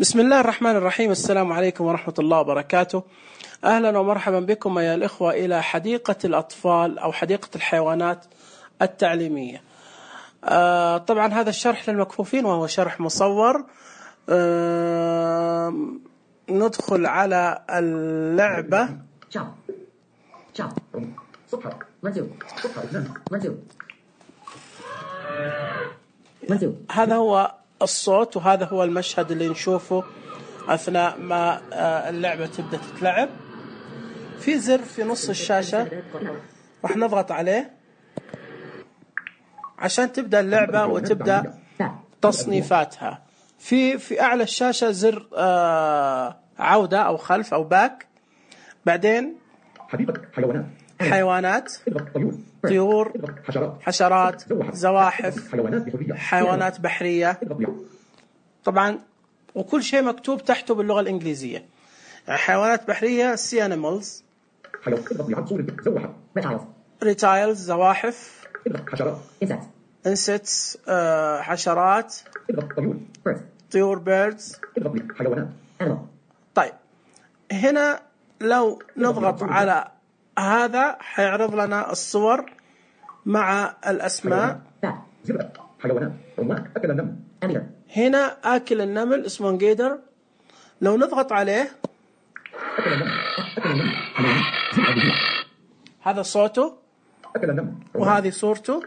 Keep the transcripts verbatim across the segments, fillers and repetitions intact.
بسم الله الرحمن الرحيم. السلام عليكم ورحمة الله وبركاته. أهلا ومرحبا بكم يا الإخوة إلى حديقة الأطفال أو حديقة الحيوانات التعليمية. آه طبعا هذا الشرح للمكفوفين وهو شرح مصور. آه ندخل على اللعبة. هذا هو الصوت وهذا هو المشهد اللي نشوفه أثناء ما اللعبة تبدأ تتلعب. في زر في نص الشاشة راح نضغط عليه عشان تبدأ اللعبة وتبدأ تصنيفاتها. في في أعلى الشاشة زر عودة أو خلف أو باك. بعدين حيوانات حيوانات طيور حشرات زواحف حيوانات بحرية طبعا، وكل شيء مكتوب تحته باللغة الإنجليزية. حيوانات بحرية sea animals، reptiles زواحف، insects حشرات، طيور birds. طيب هنا لو نضغط على هذا حيعرض لنا الصور مع الأسماء. هنا آكل النمل اسمه جيدر، لو نضغط عليه هذا صوته وهذه صورته.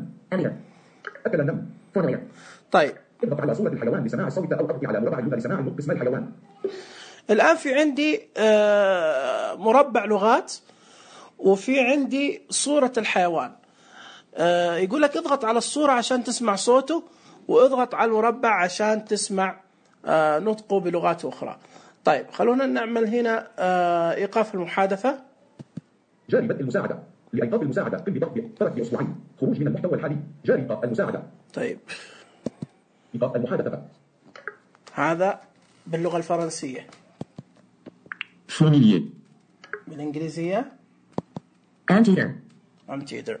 طيب اضغط على صورة الحيوان لسماع الصوت أو اضغط على مربع اللغة لسماع نطق اسم الحيوان. الآن في عندي مربع لغات وفي عندي صورة الحيوان. يقول لك اضغط على الصورة عشان تسمع صوته واضغط على المربع عشان تسمع نطقه بلغات أخرى. طيب خلونا نعمل هنا إيقاف المحادثة. جاري بدء المساعدة. لإيقاف المساعدة قم بضغط طرف بأصبعين. خروج من المحتوى الحالي. جاري إيقاف المساعدة. طيب إيقاف المحادثة. هذا باللغة الفرنسية. فاميليer. بالإنجليزية Anteater. Anteater.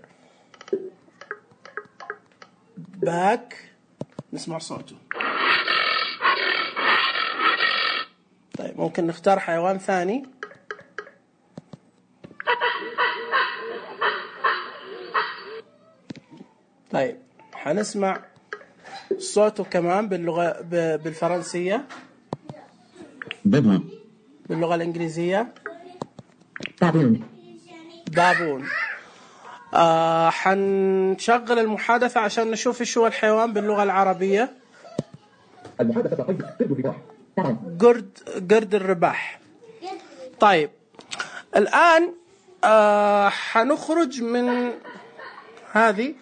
باك نسمع صوته. طيب ممكن نختار حيوان ثاني. طيب حنسمع صوته كمان باللغة بالفرنسية. بابون. باللغة الإنجليزية بابون. بابون. آه حنشغل المحادثة عشان نشوف ايش هو الحيوان باللغة العربية. المحادثة طيب قرد الرباح. قرد قرد الرباح. طيب الآن آه حنخرج من هذه.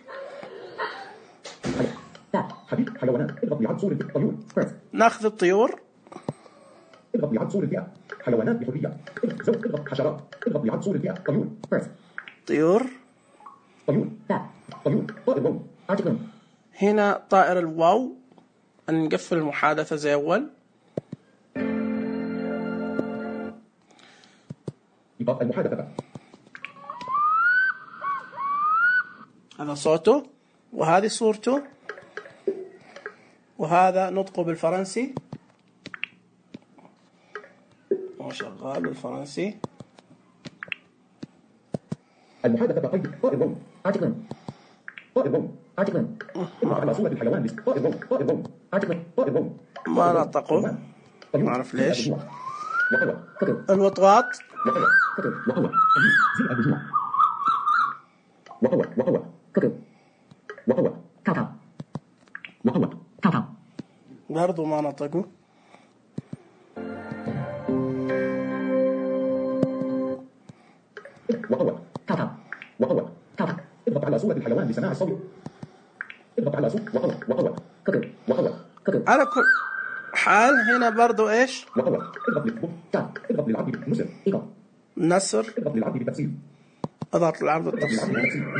حديث حيوانات اضغط على صورة الطيور. ناخذ الطيور. اضغط على صورة الفئة. حيوانات بحرية. زوج اضغط حشرات. اضغط على صورة الفئة. طيور. طيور. طيور. طيور. طائر واو. هنا طائر الواو. نقفل المحادثة زي أول. إيقاف المحادثة. هذا صوته وهذه صورته وهذا نطقه بالفرنسي. هو شغال بالفرنسي. المحادثة طيب طائر واو. طائر واو. على صورة الحيوان طائر واو. طائر واو. طائر واو. ما نطقه ما أعرف ليش. الوطواط. برضو ما نطقه. اضغط على صورة الحيوان لسماع الصوت. اضغط على صوت وقوة وقوة وقوة. على كل حال هنا برضو ايش؟ وقوة. اضغط للعبد. اضغط للعبد نصر. نصر. اضغط للعبد بالتفصيل. اضغط للعبد التفصيل.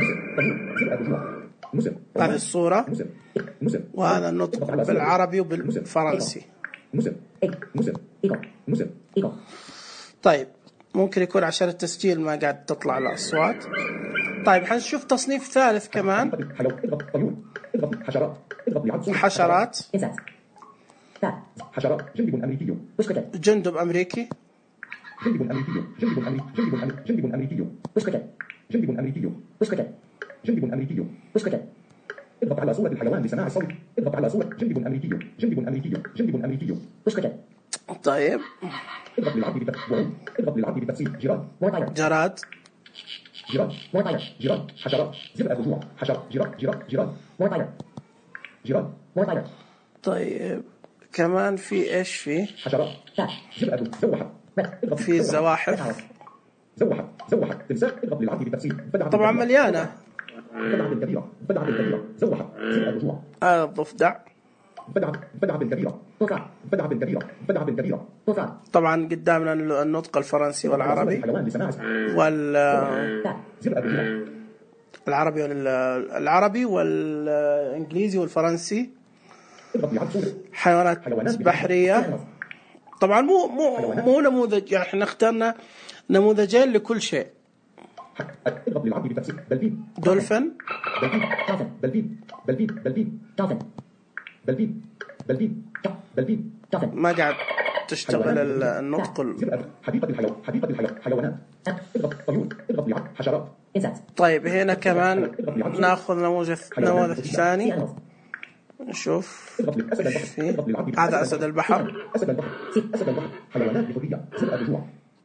هذه الصورة وهذا النطق بالعربي وبالفرنسي. طيب ممكن يكون عشان التسجيل ما قاعد تطلع الأصوات. طيب حنشوف تصنيف ثالث كمان. حشرات. bat, حشرات. جندب أمريكي. push cricket, جندب أمريكي. جندب أمريكي. جندب أمريكي. جندب أمريكي. جندب أمريكي. push cricket, جندب أمريكي. push cricket, جندب أمريكي. push cricket, اضغط على صورة الحيوان لسماع الصوت. اضغط على صورة جندب أمريكي. جندب أمريكي. جندب أمريكي. push cricket, طيب اضغط للعرض بالتفصيل. اضغط للعرض بالتفصيل. جراد. more fire, جراد. جراد. more fire, جراد. حشرات. زرع الرجوع. حشرات. جراد. جراد. جراد. more fire, جراد. more fire, طيب كمان في ايش في؟ حشرات. flash, جرأة. زوحة. red, اضغط. في زوحة. الزواحف. زوحة. زوحة. تمساح. اضغط للعرض بالتفصيل. بدعة طبعا كبيرة. مليانة. بدعة كبيرة. بدعة كبيرة. زوحة. زرع الرجوع. هذا الضفدع. بدعة. بدعة كبيرة. bullfrog, بدعة كبيرة. بدعة كبيرة. bullfrog, طبعا قدامنا النطق الفرنسي والعربي الحيوان لسماع والعربي bat, زرع الرجوع. والعربي والانجليزي والفرنسي. اضغط لعرض صورة. حيوانات بحرية. طبعا مو مو مو نموذج، يعني احنا اخترنا نموذجين لكل شيء. اضغط للعرض بالتفصيل. دلفين. دولفين. دلفين. دلفين. دلفين. دلفين. dolphin, دلفين. دلفين. دلفين. dolphin, ما قاعد تشتغل النطق ال- زرع. حديقة الحيوان. حديقة الحيوان. حيوانات. اضغط طيور. اضغط لعرض حشرات. insects, طيب هنا كمان ناخذ نموذج نموذج sea ثاني. animals, نشوف اضغط لأسد البحر. في اضغط للعرض. هذا أسد البحر. أسد البحر. أسد البحر. حيوانات بحرية. زرع الرجوع.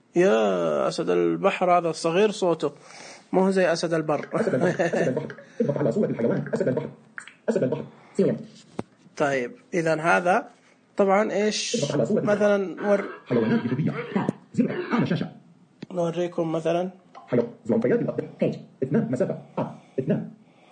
يا أسد البحر هذا صغير صوته، مو هو زي أسد البر. أسد البحر. أسد البحر. اضغط على صورة الحيوان. أسد البحر. أسد البحر. cilium, طيب إذا هذا طبعا إيش مثلا نور حيوانات بحرية. زرع. أعلى شاشة. نوريكم مثلا حيوان. زعنفيات الأرض. page, اثنان. مسافة. آه. اثنان.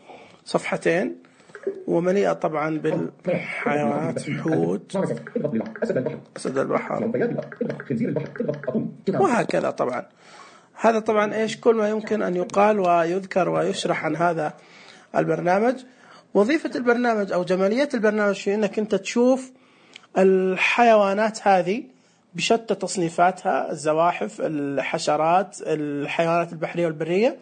صفحتين ومليئة طبعا بالحيوانات، حوت، tortoises, اضغط للعرض. أسد البحر. أسد البحر زعنفيات الأرض. اضغط. خنزير البحر. اضغط. أطول. وهكذا. طبعا هذا طبعا إيش كل ما يمكن أن يقال ويذكر ويشرح عن هذا البرنامج. وظيفة البرنامج أو جمالية البرنامج في أنك أنت تشوف الحيوانات هذه بشتى تصنيفاتها، الزواحف، الحشرات، الحيوانات البحرية والبرية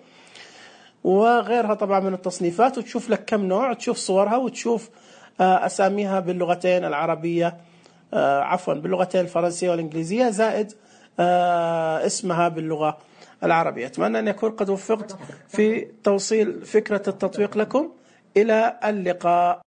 وغيرها طبعا من التصنيفات، وتشوف لك كم نوع، تشوف صورها وتشوف أساميها باللغتين العربية عفوا باللغتين الفرنسية والإنجليزية زائد اسمها باللغة العربية. أتمنى أن يكون قد وفقت في توصيل فكرة التطبيق لكم. إلى اللقاء.